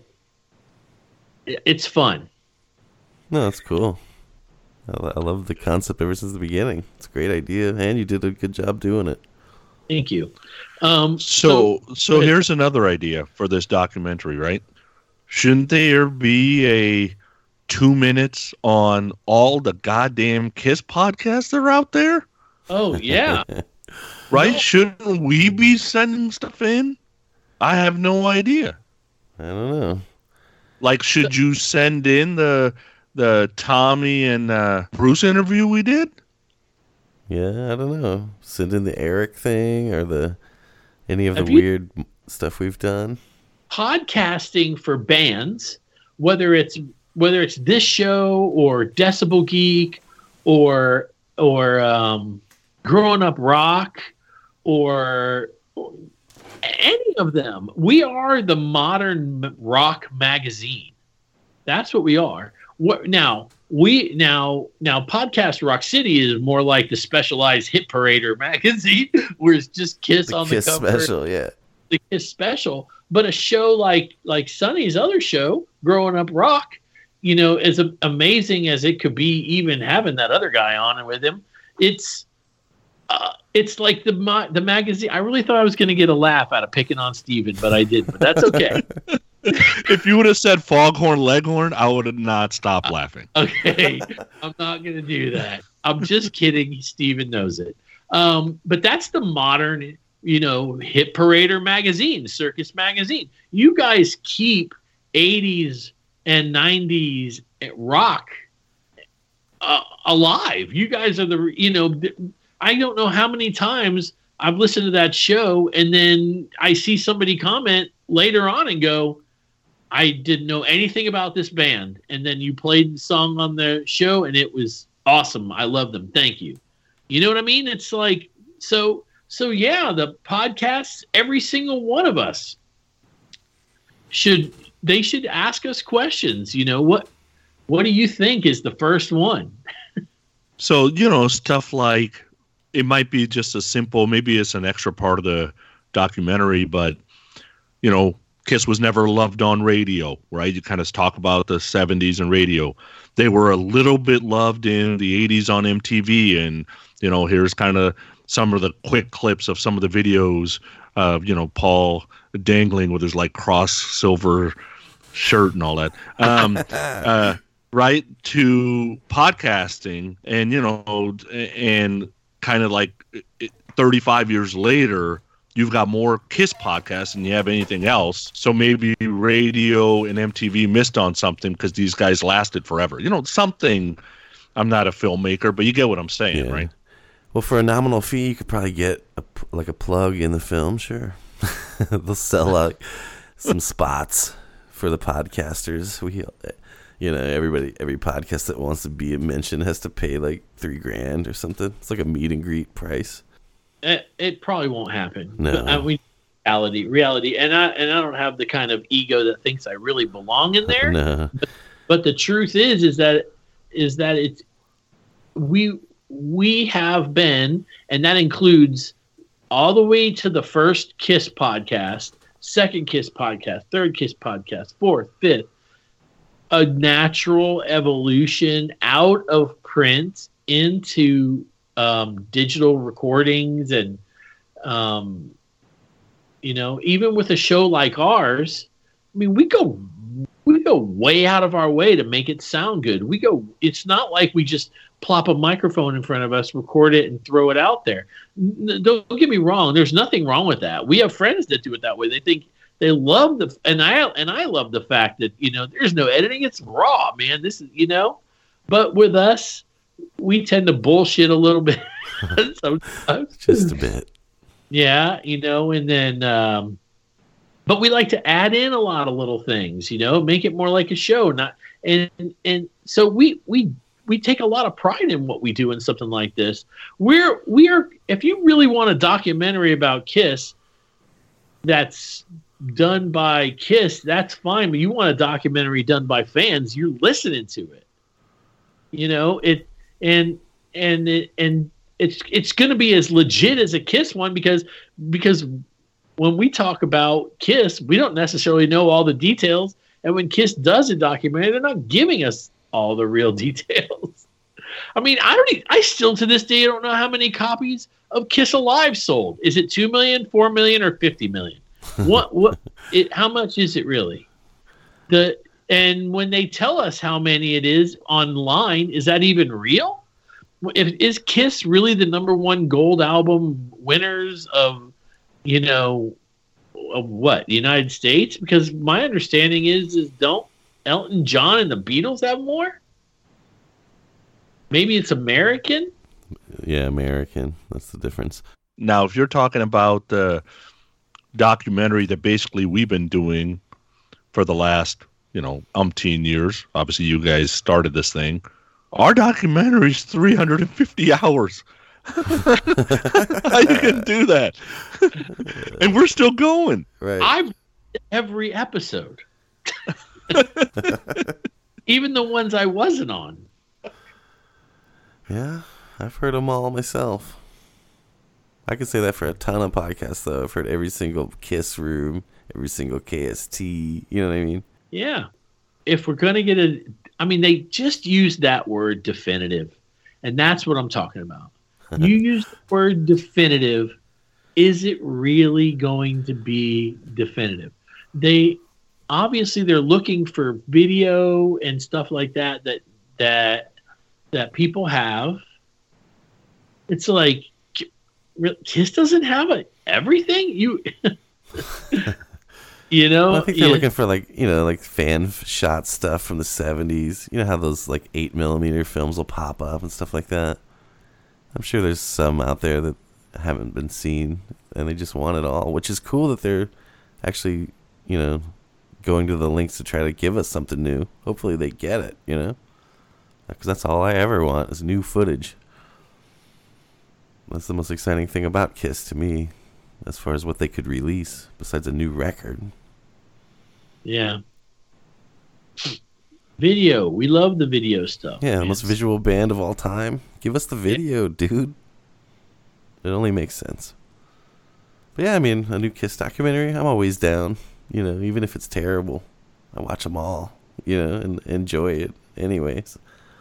it- it's fun. No, that's cool. I, lo- I love the concept ever since the beginning. It's a great idea, and you did a good job doing it. Thank you. Um, So, so ahead. here's another idea for this documentary, right? Shouldn't there be a two minutes on all the goddamn Kiss podcasts that are out there? oh yeah, Right? No. Shouldn't we be sending stuff in? I have no idea. I don't know. Like, should you send in the the Tommy and uh, Bruce interview we did? Yeah, I don't know. Send in the Eric thing or the any of the Have you- weird m- stuff we've done. podcasting for bands, whether it's whether it's this show or Decibel Geek or or um, Growing Up Rock or, or any of them, we are the modern m- rock magazine. That's what we are. What now? We now now podcast Rock City is more like the Specialized Hit Parader magazine, where it's just Kiss The on Kiss the cover. special, yeah. The Kiss special, but a show like like Sonny's other show, Growing Up Rock, you know, as a, amazing as it could be, even having that other guy on with him, it's uh, it's like the ma- the magazine. I really thought I was going to get a laugh out of picking on Steven, but I didn't. But that's okay. If you would have said Foghorn Leghorn, I would have not stopped laughing. Okay, I'm not going to do that. I'm just kidding. Steven knows it. Um, but that's the modern, you know, Hit Parader magazine, Circus magazine. You guys keep eighties and nineties rock uh, alive. You guys are the, you know, I don't know how many times I've listened to that show and then I see somebody comment later on and go, I didn't know anything about this band. And then you played the song on the show and it was awesome. I love them. Thank you. You know what I mean? It's like, so, so yeah, the podcasts, every single one of us should, they should ask us questions. You know, what, what do you think is the first one? So, you know, stuff like it might be just a simple, maybe it's an extra part of the documentary, but, you know, Kiss was never loved on radio, right? You kind of talk about the seventies and radio. They were a little bit loved in the eighties on M T V. And, you know, here's kind of some of the quick clips of some of the videos of, you know, Paul dangling with his like cross silver shirt and all that. Um, uh, right, to podcasting and, you know, and kind of like thirty-five years later, you've got more Kiss podcasts than you have anything else. So maybe radio and M T V missed on something because these guys lasted forever. You know, something. I'm not a filmmaker, but you get what I'm saying, Yeah. right? Well, for a nominal fee, you could probably get a, p- like a plug in the film. Sure, they'll sell out some spots for the podcasters. We, you know, everybody, every podcast that wants to be mentioned has to pay like three grand or something. It's like a meet and greet price. It, it probably won't happen. No. But, I mean, reality, reality, and I and I don't have the kind of ego that thinks I really belong in there. No, But the truth is, is that is that it's we we have been, and that includes all the way to the first Kiss podcast, second Kiss podcast, third Kiss podcast, fourth, fifth. a natural evolution out of print into um, digital recordings, and um, you know, even with a show like ours, I mean, we go we go way out of our way to make it sound good. We go. It's not like we just plop a microphone in front of us, record it, and throw it out there. N- don't get me wrong. There's nothing wrong with that. We have friends that do it that way. They think they love the and I and I love the fact that, you know, there's no editing. It's raw, man. This is, you know. But with us, we tend to bullshit a little bit sometimes. Just a bit. Yeah, you know, and then, um, but we like to add in a lot of little things, you know, make it more like a show. Not and and so we we we take a lot of pride in what we do in something like this. We're we are if you really want a documentary about Kiss that's done by Kiss, that's fine. But you want a documentary done by fans, you're listening to it. You know it, and and it, and it's it's going to be as legit as a Kiss one, because because when we talk about Kiss, we don't necessarily know all the details, and when Kiss does a documentary, they're not giving us all the real details. I mean, I don't. I still to this day don't know how many copies of Kiss Alive sold. Is it two million, four million, or fifty million? What what? It, how much is it really? The and when they tell us how many it is online, is that even real? If, is Kiss really the number one gold album winners of, you know, of what, the United States? Because my understanding is, is don't Elton John and the Beatles have more? Maybe it's American? Yeah, American. That's the difference. Now, if you're talking about the documentary that basically we've been doing for the last, you know, umpteen years, obviously you guys started this thing. Our documentary is three hundred fifty hours. How you can do that? And we're still going. Right. I've every episode. Even the ones I wasn't on. Yeah, I've heard them all myself. I can say that for a ton of podcasts, though. I've heard every single Kiss Room, every single K S T. You know what I mean? Yeah. If we're going to get a... I mean, they just used that word definitive, and that's what I'm talking about. You use the word definitive. Is it really going to be definitive? They obviously they're looking for video and stuff like that that that that people have. It's like Kiss doesn't have a, everything. You you know, well, I think they're yeah. looking for, like, you know, like fan shot stuff from the seventies. You know how those like eight millimeter films will pop up and stuff like that. I'm sure there's some out there that haven't been seen, and they just want it all, which is cool that they're actually, you know, going to the lengths to try to give us something new. Hopefully they get it, you know, because that's all I ever want is new footage. That's the most exciting thing about Kiss to me, as far as what they could release besides a new record. Yeah. Video. We love the video stuff. Yeah, the man. most visual band of all time. Give us the video, dude. It only makes sense. But yeah, I mean, a new Kiss documentary, I'm always down. You know, even if it's terrible, I watch them all, you know, and enjoy it anyways.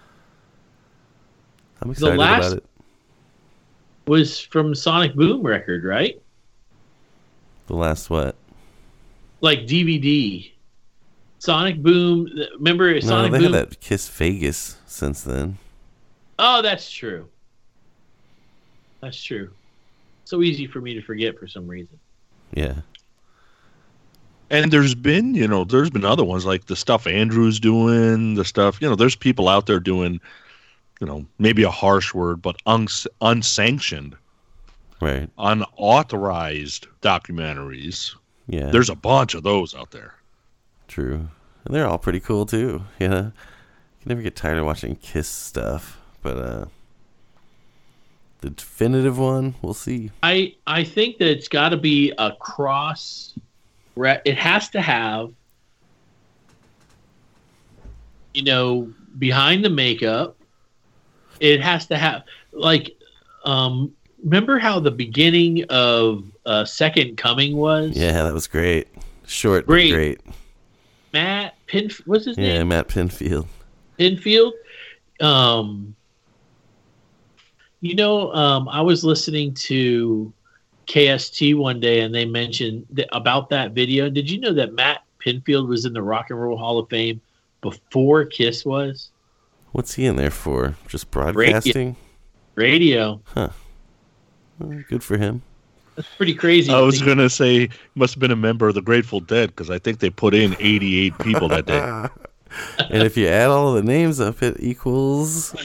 I'm excited last- about it. Was from Sonic Boom record, right? The last what? Like D V D. Sonic Boom. Remember No, Sonic they Boom? had that Kiss Vegas since then. Oh, that's true. That's true. So easy for me to forget for some reason. Yeah. And there's been, you know, there's been other ones like the stuff Andrew's doing, the stuff, you know, there's people out there doing, you know, maybe a harsh word, but uns- unsanctioned, Right. unauthorized documentaries. Yeah. There's a bunch of those out there. True. And they're all pretty cool too. You know, you never get tired of watching Kiss stuff, but uh, the definitive one, we'll see. I I think that it's got to be a cross. Re- it has to have, you know, behind the makeup. It has to have, like, um, remember how the beginning of uh, Second Coming was? Yeah, that was great. Short, Great. but great. Matt Pin, what's his Yeah, name? Matt Pinfield. Pinfield. Um, you know, um, I was listening to K S T one day, and they mentioned th- about that video. Did you know that Matt Pinfield was in the Rock and Roll Hall of Fame before Kiss was? What's he in there for? Just broadcasting? Radio. Huh. Well, good for him. That's pretty crazy. I to was think- going to say he must have been a member of the Grateful Dead because I think they put in eighty-eight people that day. And if you add all the names up, it equals.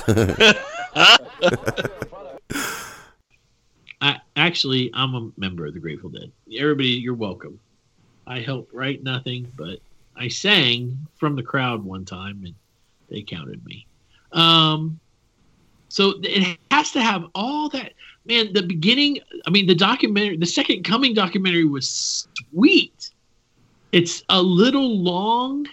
I, actually, I'm a member of the Grateful Dead. Everybody, you're welcome. I helped write nothing, but I sang from the crowd one time, and they counted me. Um, so it has to have all that. Man, the beginning, I mean, the documentary, the Second Coming documentary was sweet. It's a little long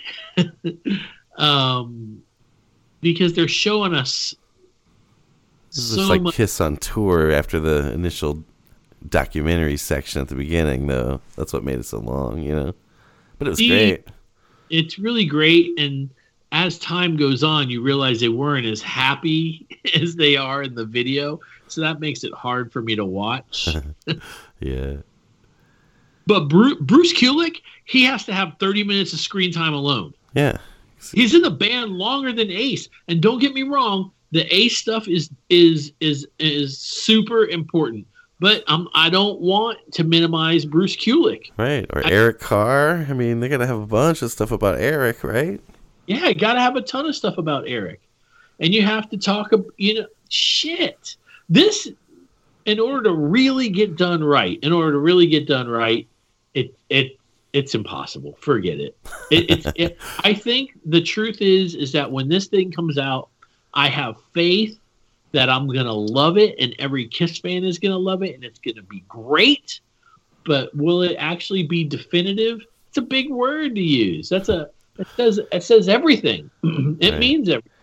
um, because they're showing us This is so just like much. Kiss on tour after the initial documentary section at the beginning, though. That's what made it so long, you know? But it was See, great. It's really great, and as time goes on, you realize they weren't as happy as they are in the video, so that makes it hard for me to watch. Yeah. But Bruce, Bruce Kulick, he has to have thirty minutes of screen time alone. Yeah. He's in the band longer than Ace, and don't get me wrong, the Ace stuff is is is is super important. But um, I don't want to minimize Bruce Kulick. Right. Or I- Eric Carr. I mean, they're going to have a bunch of stuff about Eric, right? Yeah, you got to have a ton of stuff about Eric. And you have to talk, ab- you know, shit. This, in order to really get done right, in order to really get done right, it it it's impossible. Forget it. it, it's, it I think the truth is, is that when this thing comes out, I have faith that I'm going to love it and every Kiss fan is going to love it and it's going to be great. But will it actually be definitive? It's a big word to use. That's a, it says, it says everything. It Right. means everything.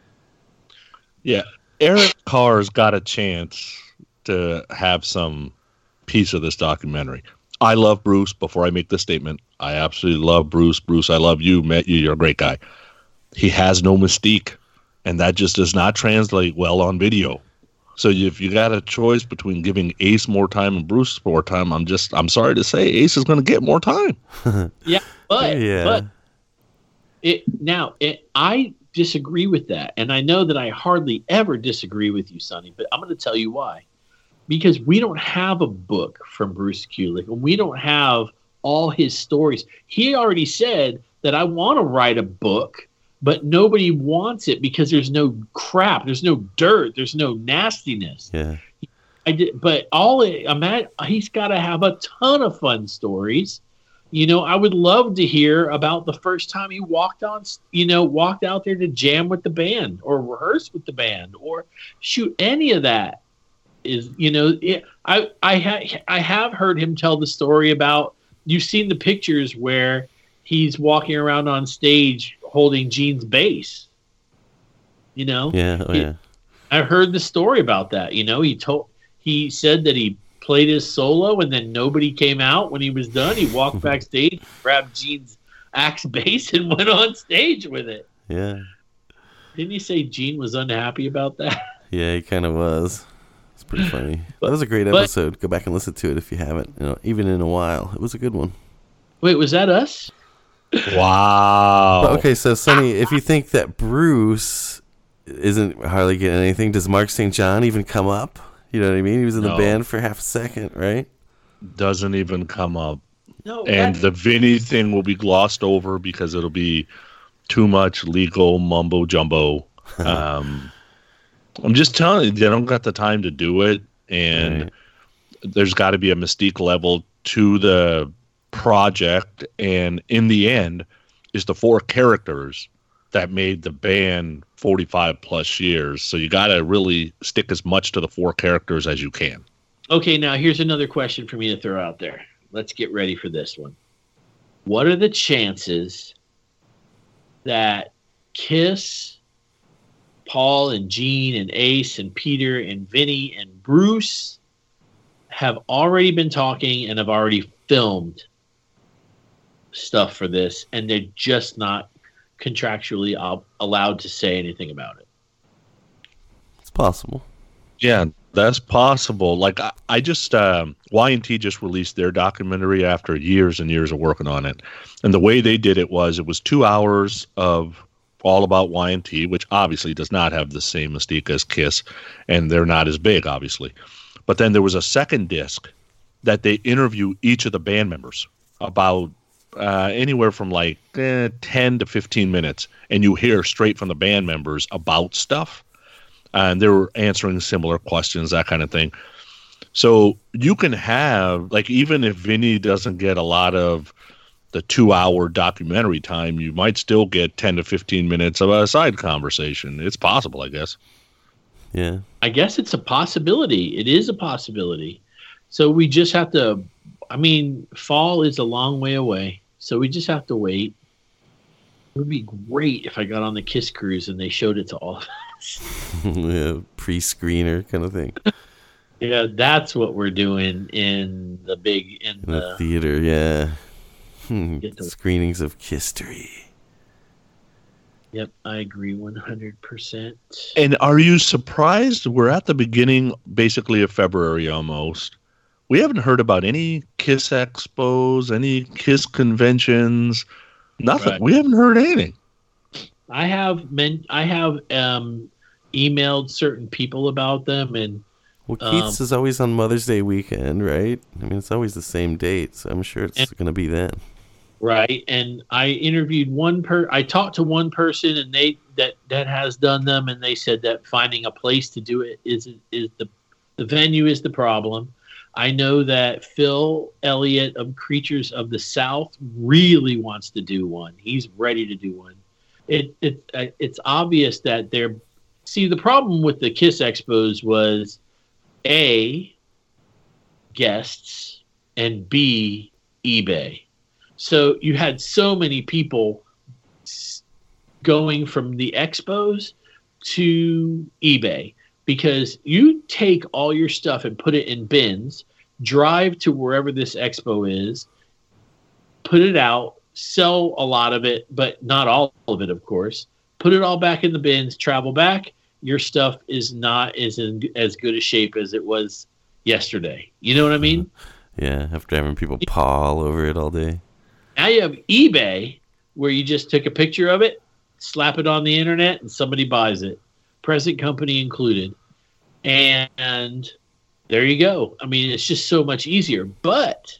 Yeah, Eric Carr's got a chance to have some piece of this documentary. I love Bruce. Before I make this statement, I absolutely love Bruce. Bruce, I love you. Met you. You're a great guy. He has no mystique, and that just does not translate well on video. So if you got a choice between giving Ace more time and Bruce more time, I'm just I'm sorry to say Ace is going to get more time. Yeah, but Yeah. but it now it I disagree with that, and I know that I hardly ever disagree with you, Sonny. But I'm going to tell you why. Because we don't have a book from Bruce Kulick, and we don't have all his stories. He already said that I want to write a book, but nobody wants it because there's no crap, there's no dirt, there's no nastiness. Yeah. I did, but all it, I'm at, he's got to have a ton of fun stories. You know, I would love to hear about the first time he walked on, you know, walked out there to jam with the band or rehearse with the band or shoot any of that. Is, you know, it, I I ha- I have heard him tell the story about, you've seen the pictures where he's walking around on stage holding Gene's bass. You know, Yeah. Oh, He- yeah. I heard the story about that. You know, he told he said that he played his solo and then nobody came out when he was done. He walked backstage, grabbed Gene's axe bass, and went on stage with it. Yeah. Didn't he say Gene was unhappy about that? Yeah, he kind of was. It's pretty funny. That was a great but- episode. Go back and listen to it if you haven't, you know, even in a while. It was a good one. Wait, was that us? Wow. But, okay, so Sonny, if you think that Bruce isn't hardly getting anything, does Mark Saint John even come up? You know what I mean? He was in the No. band for half a second, right? Doesn't even come up. No. And that- the Vinny thing will be glossed over because it'll be too much legal mumbo jumbo. Um, I'm just telling you, they don't got the time to do it, and Right. there's got to be a mystique level to the project. And in the end, is the four characters that made the band forty-five plus years. So you got to really stick as much to the four characters as you can. Okay, now here's another question for me to throw out there. Let's get ready for this one. What are the chances that Kiss, Paul and Gene and Ace and Peter and Vinny and Bruce have already been talking and have already filmed stuff for this, and they're just not contractually ob- allowed to say anything about it. It's possible. Yeah, that's possible. Like I, I just um, Y and T just released their documentary after years and years of working on it, and the way they did it was it was two hours of all about Y and T, which obviously does not have the same mystique as Kiss, and they're not as big, obviously. But then there was a second disc that they interview each of the band members about uh, anywhere from like eh, ten to fifteen minutes, and you hear straight from the band members about stuff. And they were answering similar questions, that kind of thing. So you can have, like, even if Vinny doesn't get a lot of the two-hour documentary time, you might still get ten to fifteen minutes of a side conversation. It's possible, I guess. Yeah. I guess it's a possibility. It is a possibility. So we just have to, I mean, fall is a long way away. So we just have to wait. It would be great if I got on the Kiss cruise and they showed it to all of us. Yeah, pre-screener kind of thing. Yeah, that's what we're doing in the big in, In the, the theater, yeah. Hmm, Get to- Screenings of Kisstory. Yep, I agree one hundred percent. And are you surprised? We're at the beginning, basically, of February almost. We haven't heard about any Kiss expos, any Kiss conventions, nothing. Right. We haven't heard anything. I have men. I have um, emailed certain people about them, and Well, Keith's Um, is always on Mother's Day weekend, right? I mean, it's always the same date, so I'm sure it's And- going to be then. right. And I interviewed one per. I talked to one person, and they that that has done them, and they said that finding a place to do it is is the the venue is the problem. I know that Phil Elliott of Creatures of the South really wants to do one. He's ready to do one. It it uh, it's obvious that they're. See, the problem with the Kiss Expos was A, guests, and B, eBay. So you had so many people s- going from the expos to eBay because you take all your stuff and put it in bins, drive to wherever this expo is, put it out, sell a lot of it, but not all of it, of course, put it all back in the bins, travel back. Your stuff is not is in as good a shape as it was yesterday. You know what I mean? Yeah, after having people paw all over it all day. Now you have eBay where you just take a picture of it, slap it on the internet, and somebody buys it, present company included. And there you go. I mean, it's just so much easier. But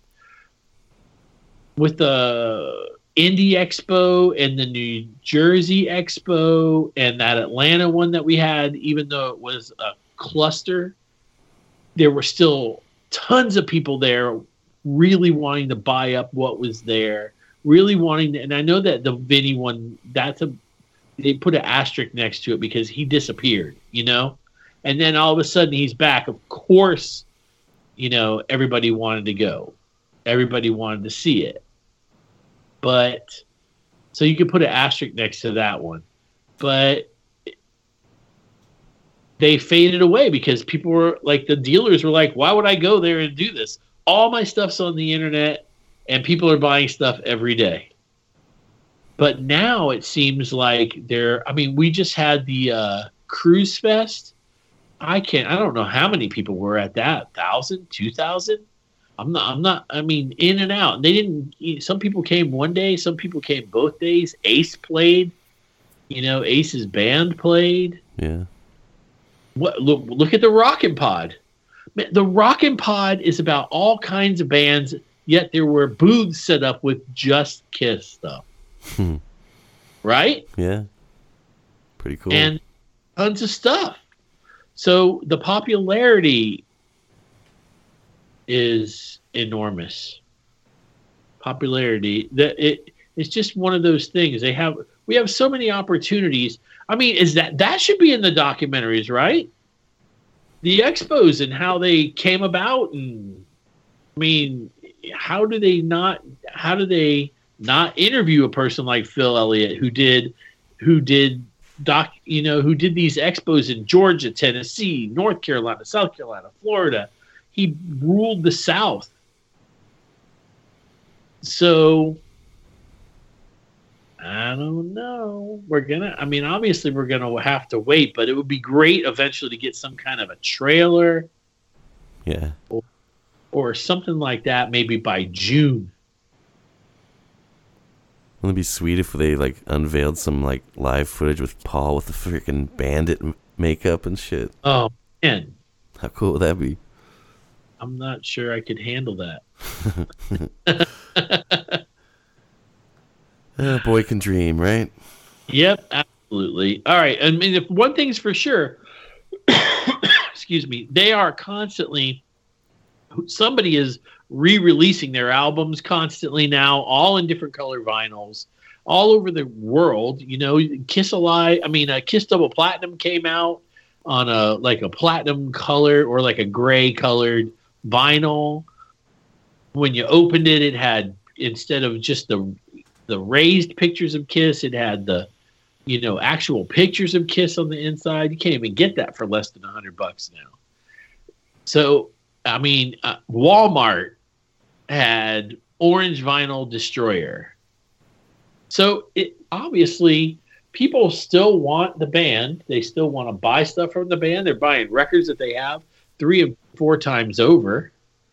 with the Indie Expo and the New Jersey Expo and that Atlanta one that we had, even though it was a cluster, there were still tons of people there really wanting to buy up what was there, really wanting to, and I know that the Vinny one, that's a, they put an asterisk next to it because he disappeared, you know? And then all of a sudden he's back. Of course, you know, everybody wanted to go. Everybody wanted to see it. But, so you could put an asterisk next to that one. But they faded away because people were like, the dealers were like, why would I go there and do this? All my stuff's on the internet and people are buying stuff every day. But now it seems like they're, I mean, we just had the uh, Cruise Fest. I can't, I don't know how many people were at that. one thousand, two thousand? I'm not, I'm not, I mean, in and out. They didn't, some people came one day, some people came both days. Ace played, you know, Ace's band played. Yeah. What? Look, look at the Rockin' Pod. Man, the Rockin' Pod is about all kinds of bands, yet there were booths set up with just Kiss stuff. Hmm. Right? Yeah. Pretty cool. And tons of stuff. So the popularity is enormous. Popularity that it it's just one of those things. They have we have so many opportunities. I mean, is that that should be in the documentaries, right? The expos and how they came about, and I mean, how do they not? How do they not interview a person like Phil Elliott who did, who did doc, you know, who did these expos in Georgia, Tennessee, North Carolina, South Carolina, Florida? He ruled the South. So I don't know. We're gonna. I mean, obviously, we're gonna have to wait, but it would be great eventually to get some kind of a trailer. Yeah. Or, or something like that, maybe by June. Wouldn't it be sweet if they like unveiled some like live footage with Paul with the freaking bandit m- makeup and shit? Oh man, how cool would that be? I'm not sure I could handle that. A boy can dream, right? Yep, absolutely. All right. I mean, if one thing's for sure, excuse me, they are constantly, somebody is re-releasing their albums constantly now, all in different color vinyls, all over the world. You know, Kiss Alive, I mean, uh, Kiss Double Platinum came out on a like a platinum color or like a gray colored vinyl. When you opened it, it had, instead of just the the raised pictures of Kiss, it had the, you know, actual pictures of Kiss on the inside. You can't even get that for less than a hundred bucks now. So, I mean, uh, Walmart had Orange Vinyl Destroyer. So, it obviously, people still want the band. They still want to buy stuff from the band. They're buying records that they have three and four times over.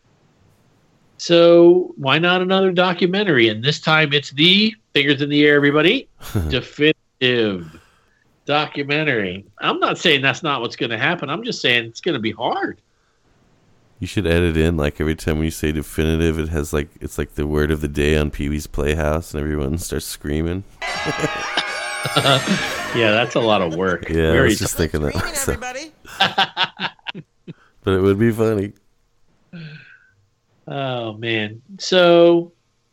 So why not another documentary? And this time it's the, fingers in the air, everybody, definitive documentary. I'm not saying that's not what's going to happen. I'm just saying it's going to be hard. You should edit in, like, every time when you say definitive, it has, like, it's like the word of the day on Pee-wee's Playhouse, and everyone starts screaming. Yeah, that's a lot of work. Yeah, Very I was just thinking that myself. But it would be funny. Oh, man. So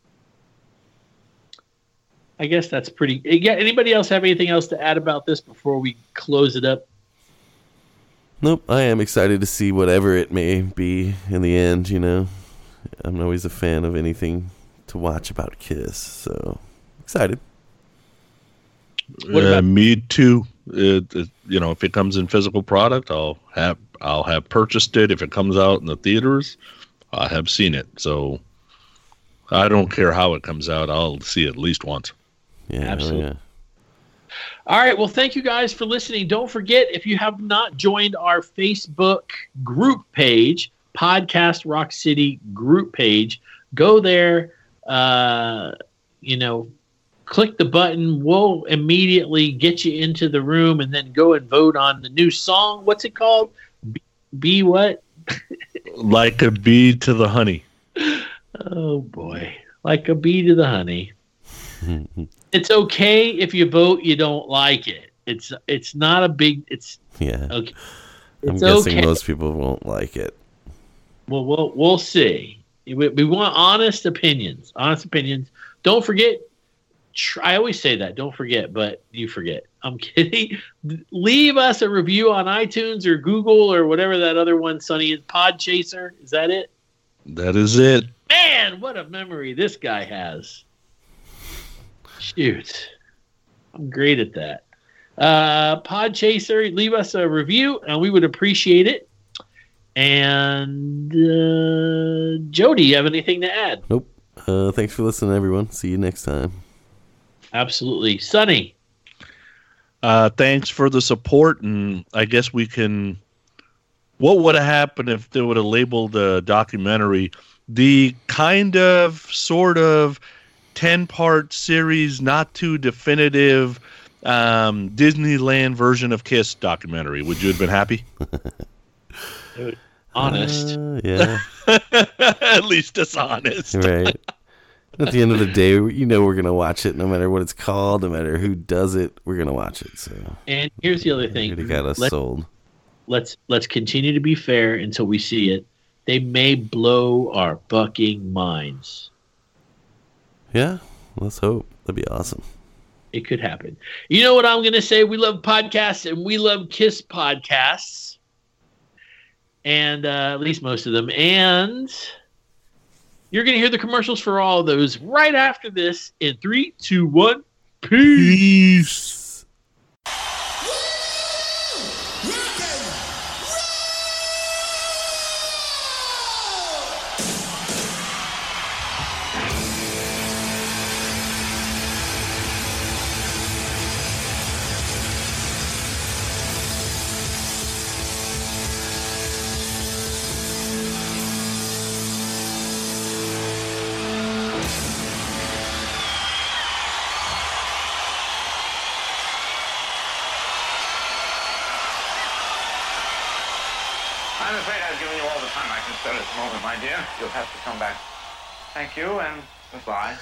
I guess that's pretty. Yeah. Anybody else have anything else to add about this before we close it up? Nope. I am excited to see whatever it may be in the end, you know. I'm always a fan of anything to watch about Kiss, so excited. What about- uh, me too. It, it, you know, if it comes in physical product, I'll have I'll have purchased it. If it comes out in the theaters, I have seen it. So I don't care how it comes out. I'll see it at least once. Yeah, Absolutely. oh, yeah. All right. Well, thank you guys for listening. Don't forget, if you have not joined our Facebook group page, Podcast Rock City group page, go there. Uh, you know, click the button. We'll immediately get you into the room and then go and vote on the new song. What's it called? Be, be what? Like a bee to the honey. Oh, boy. Like a bee to the honey. It's okay if you vote you don't like it. It's it's not a big. It's Yeah. okay. I'm It's guessing okay. most people won't like it. Well, we'll we'll see. We, we want honest opinions. Honest opinions. Don't forget. Tr- I always say that. Don't forget, but you forget. I'm kidding. Leave us a review on iTunes or Google or whatever that other one, Sonny, is. Podchaser. Is that it? That is it. Man, what a memory this guy has. Shoot. I'm great at that. Uh, Podchaser, leave us a review, and we would appreciate it. And uh, Jody, you have anything to add? Nope. Uh, thanks for listening, everyone. See you next time. Absolutely. Sonny. Uh, thanks for the support, and I guess we can. What would have happened if they would have labeled the documentary the kind of, sort of, ten-part series, not too definitive um, Disneyland version of Kiss documentary? Would you have been happy? Honest. Uh, yeah. At least it's honest. Right. At the end of the day, you know we're going to watch it no matter what it's called, no matter who does it, we're going to watch it. So And here's the other thing. already got us Let- sold. let's let's continue to be fair until we see it. They may blow our bucking minds. Yeah, let's hope. That'd be awesome. It could happen. You know what I'm going to say? We love podcasts and we love Kiss podcasts. And uh, at least most of them. And you're going to hear the commercials for all of those right after this in three, two, one. Peace. I'm afraid I've given you all the time I can spare at the moment, my dear. You'll have to come back. Thank you, and goodbye.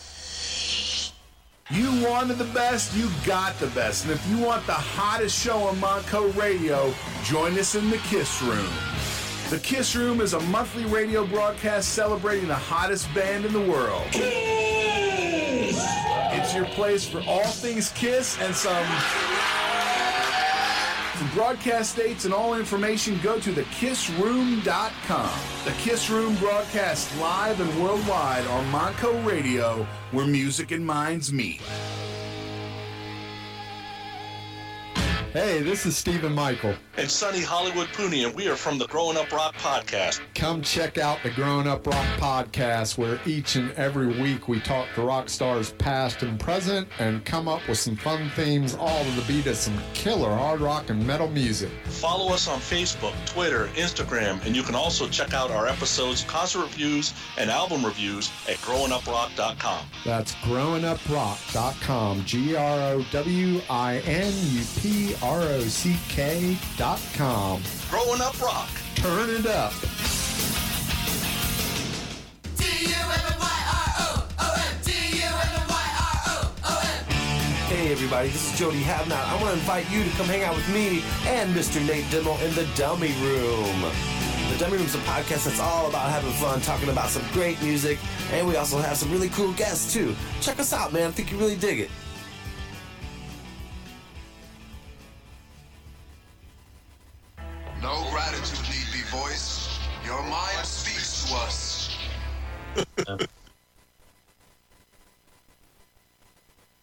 You wanted the best, you got the best. And if you want the hottest show on Monco Radio, join us in the Kiss Room. The Kiss Room is a monthly radio broadcast celebrating the hottest band in the world. Kiss! It's your place for all things Kiss and some... For broadcast dates and all information, go to the kiss room dot com. The Kiss Room broadcasts live and worldwide on Monco Radio, where music and minds meet. Hey, this is Stephen Michael. And Sonny Hollywood Pooney, and we are from the Growing Up Rock Podcast. Come check out the Growing Up Rock Podcast, where each and every week we talk to rock stars past and present and come up with some fun themes, all to the beat of some killer hard rock and metal music. Follow us on Facebook, Twitter, Instagram, and you can also check out our episodes, concert reviews, and album reviews at growing up rock dot com. That's growing up rock dot com, G R O W I N U P R O C K dot com. Growing Up Rock. Turn it up. D U M M Y R O O M. D U M M Y R O O M. Hey everybody, this is Jody Havnot. I want to invite you to come hang out with me and Mister Nate Dimmel in the Dummy Room. The Dummy Room's a podcast that's all about having fun, talking about some great music, and we also have some really cool guests too. Check us out, man. I think you really dig it. No gratitude need be voiced. Your mind speaks to us.